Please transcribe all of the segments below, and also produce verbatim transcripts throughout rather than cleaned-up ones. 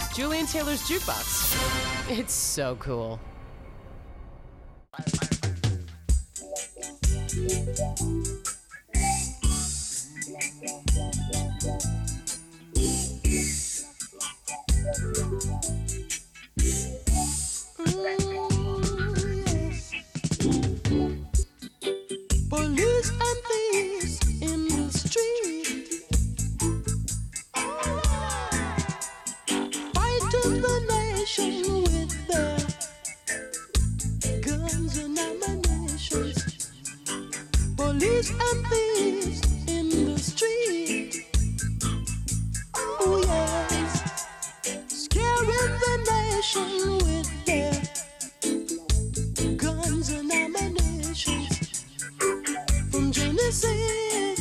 Julian Taylor's Jukebox. It's so cool. Police and thieves in the street, fighting the nation with their guns and ammunition. Police and thieves in the street, oh yes, scaring the nation with their guns and ammunition. From Genesis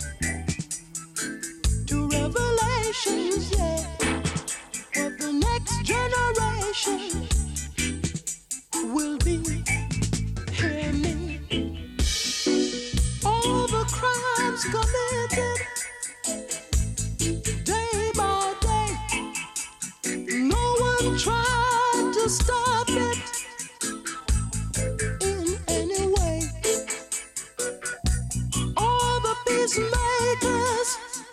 to Revelations, yeah, for the next generation will be, hear me, all the crimes committed day by day, no one tried to stop it in any way. All the peacemakers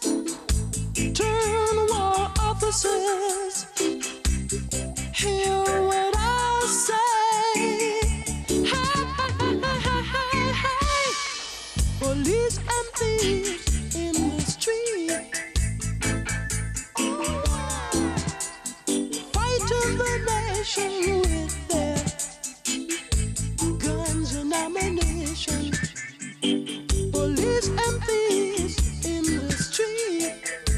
turn war officers. Hear what I say. Hey, hey, hey, hey, hey. Police and thieves in the street, fighting the nation with their guns and ammunition. Police and thieves in the street,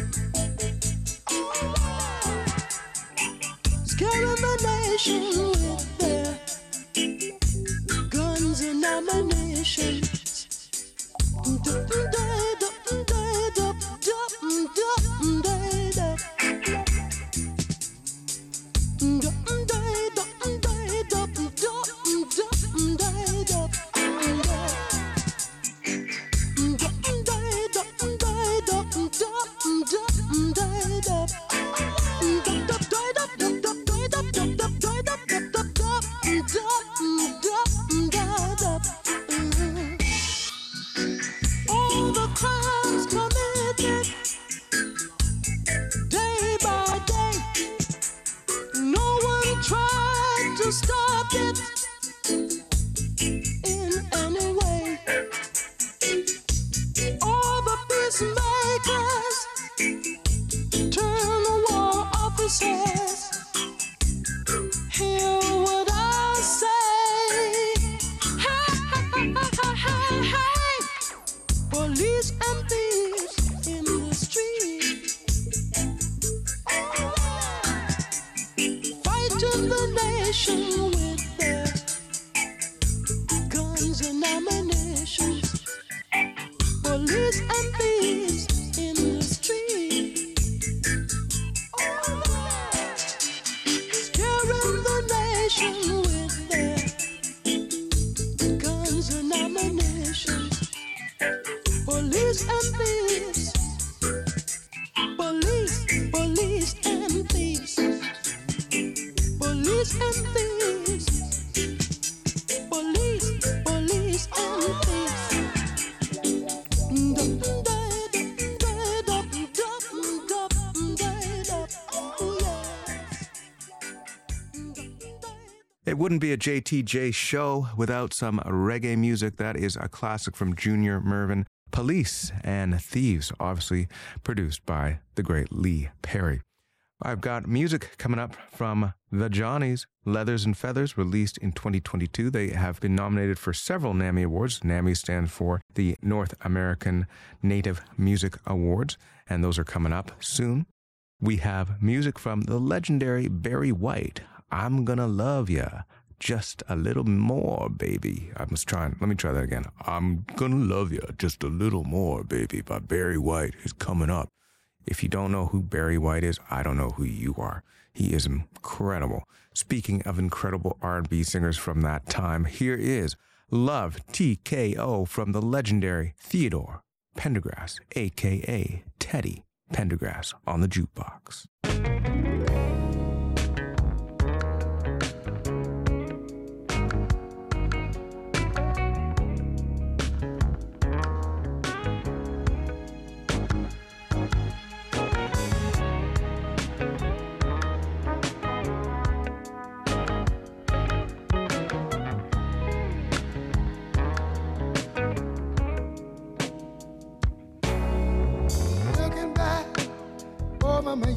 scaring the nation with their guns and ammunition. All the crimes committed day by day, no one tried to stop it in any way. All the peacemakers turn war officers. Hear what I say. Hey, hey, hey, hey, hey. Police and thieves in the street, fighting the nation with their guns and ammunition. Police and thieves in the street, scaring the nation with their guns and ammunition. Police and thieves, police, police and thieves, police and thieves, police, police and thieves. It wouldn't be a J T J show without some reggae music. That is a classic from Junior Murvin. Police and Thieves, obviously produced by the great Lee Perry. I've got music coming up from The Johnnies, Leathers and Feathers, released in twenty twenty-two. They have been nominated for several NAMI Awards. NAMI stands for the North American Native Music Awards, and those are coming up soon. We have music from the legendary Barry White, I'm Gonna Love Ya Just a Little More, Baby. I was trying, let me try that again. I'm Gonna Love Ya Just a Little More, Baby by Barry White is coming up. If you don't know who Barry White is, I don't know who you are. He is incredible. Speaking of incredible R and B singers from that time, here is Love T K O from the legendary Theodore Pendergrass, a k a. Teddy Pendergrass, on the jukebox.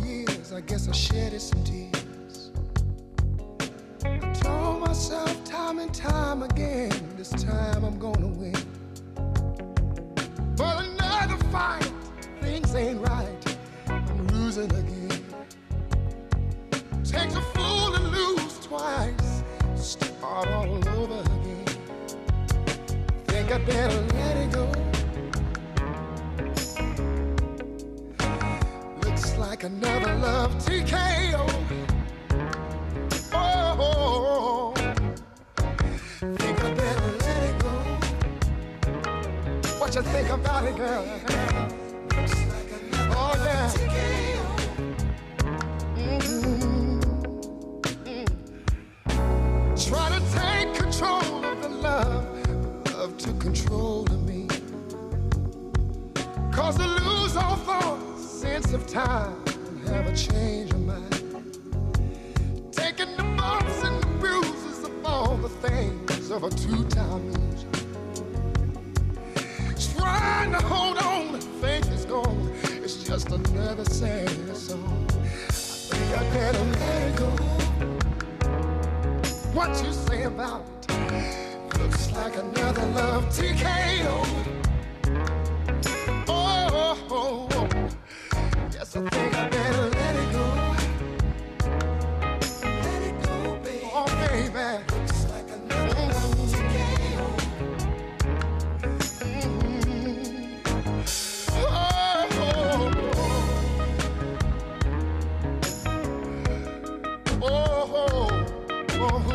years, I guess I shedded some tears. I told myself time and time again, this time I'm gonna win. But another fight, things ain't right, I'm losing again. Takes a fool to lose twice, start all over again. Think I better let it go. Looks like another love T K O. Oh, think I better let it go. What you think about it, girl? Looks like another oh, yeah. love T K O. Mm-hmm. Mm. Try to take control of the love, love to control of me. Cause to lose all thought, sense of time, and have a change of mind. Taking the bumps and the bruises of all the things of a two-time loser. Trying to hold on, the faith is gone. It's just another sad song. I think I better let it go. What you say about it? Looks like another love T K O. Oh, oh, oh. Yes, I think I better let it go. Let it go, baby. Oh, baby. Looks like another love T K O. Mm-hmm. Oh, oh, oh. Oh, oh, oh.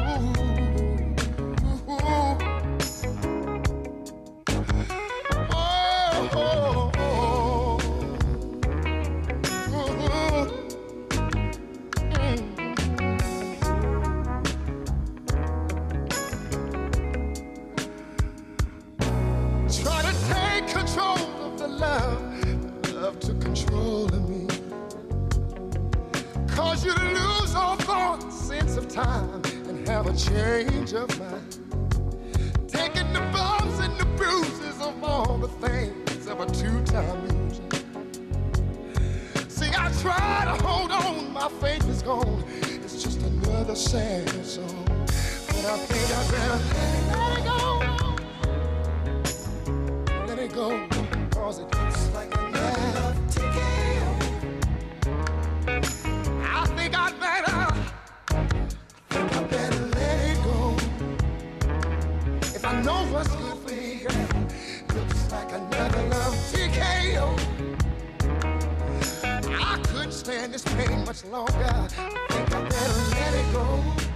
Time and have a change of mind. Taking the bumps and the bruises of all the things of a two-time loser. See, I try to hold on, my faith is gone. It's just another sad song. But I think I better let it go. Let it go, cause it looks like another love T K O. I think I'd better I know what's good for me, girl. Looks like another love T K O. I couldn't stand this pain much longer. I think I better let it go.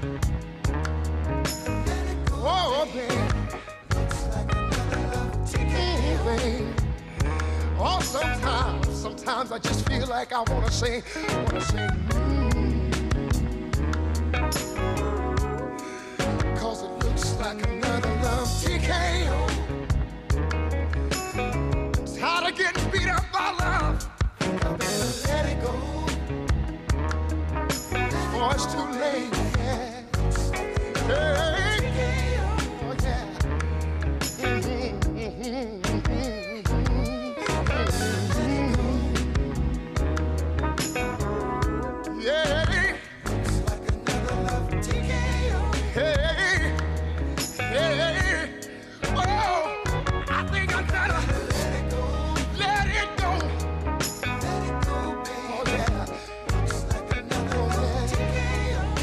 Let it go, oh, baby. Looks like another love T K O. Baby. Oh, sometimes, sometimes I just feel like I wanna say, wanna say, mm. Cause it looks like another love T K O. Tired of getting beat up by love. I better let it go. Before it's too late. Yeah. Hey. Oh, yeah. Mm-hmm, mm-hmm, mm-hmm. Yeah. Looks like another love T K O. Hey. Hey, oh, I think I better let it go, let it go, let it go, baby. Oh yeah, looks like another love T K O.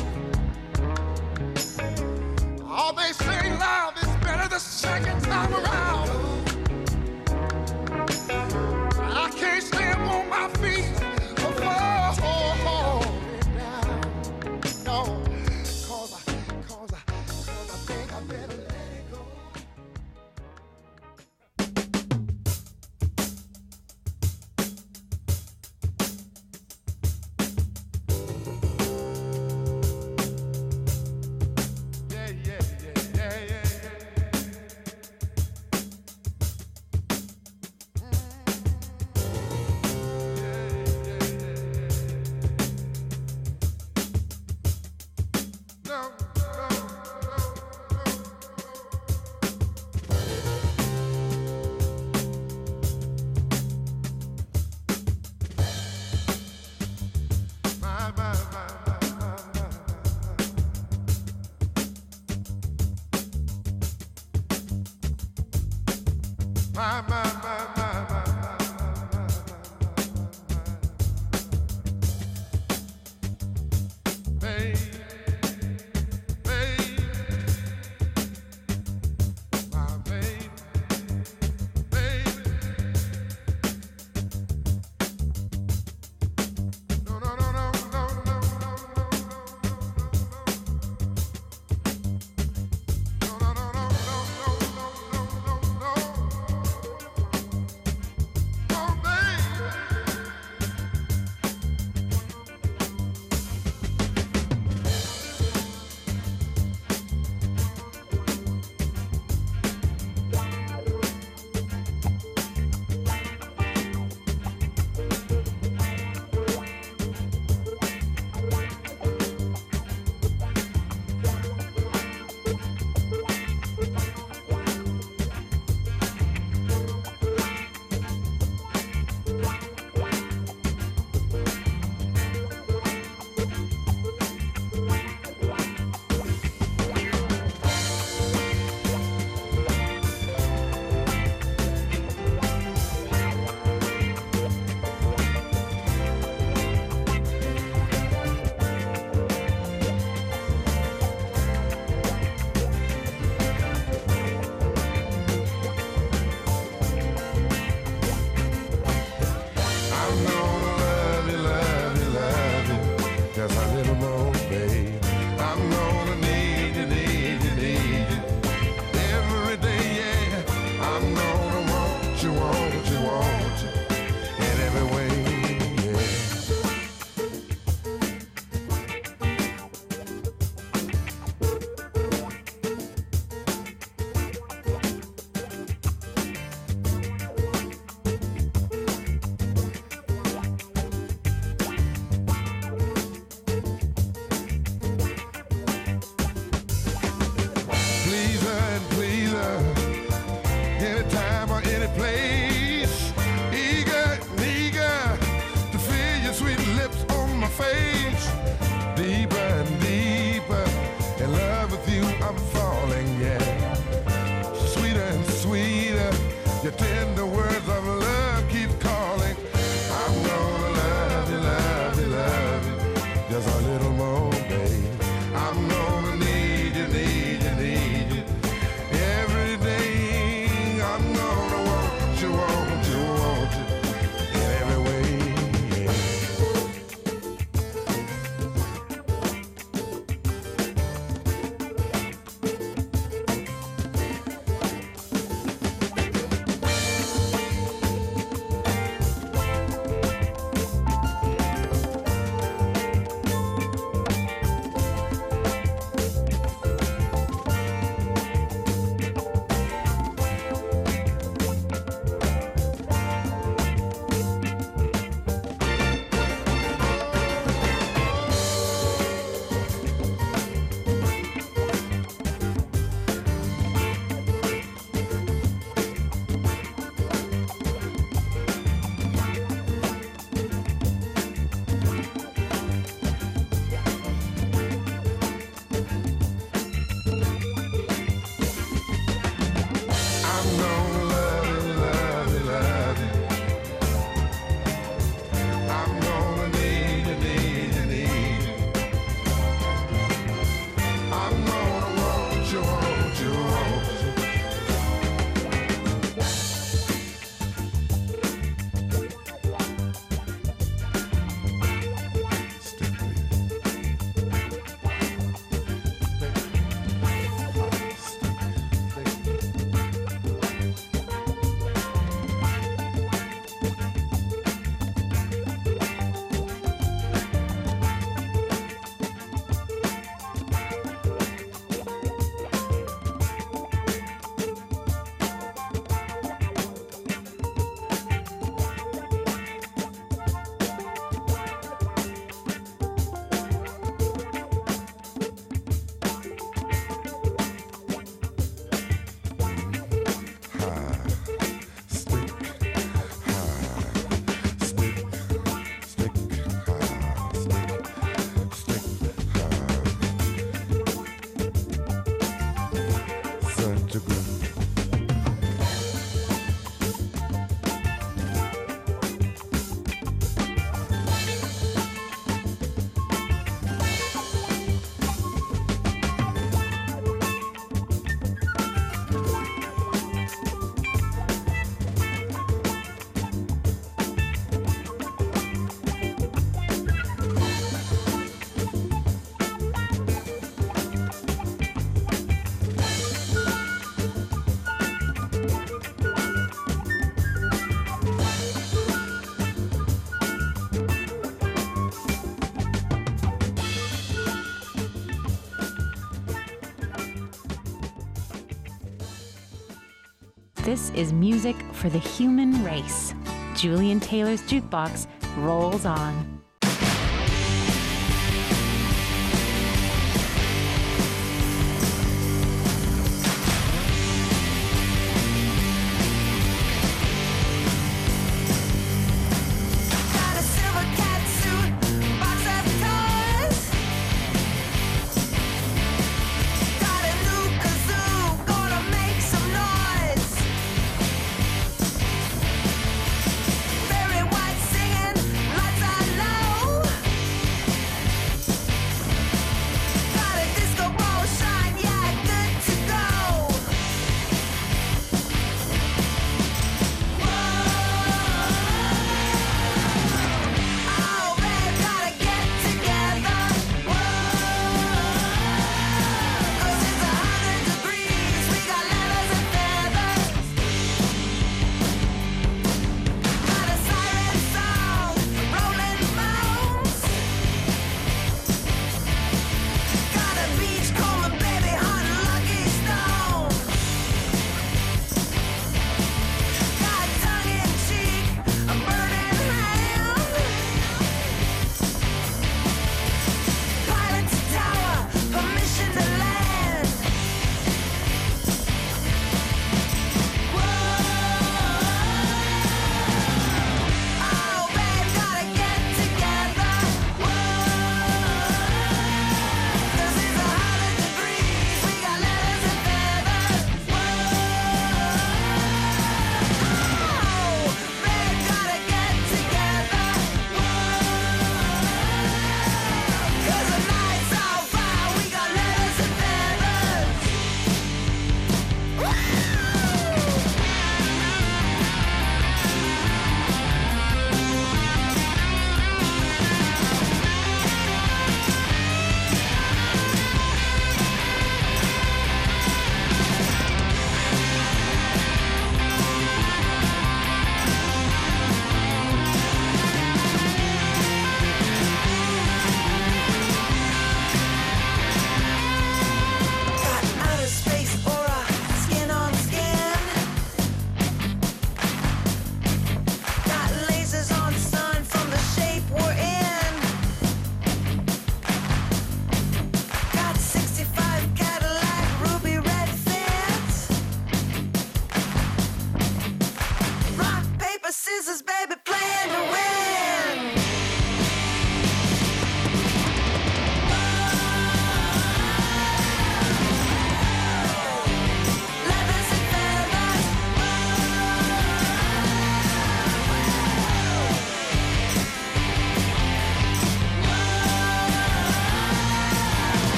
This is music for the human race. Julian Taylor's Jukebox rolls on.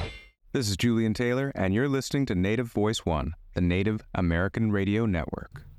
This is Julian Taylor, and you're listening to Native Voice One, the Native American Radio Network.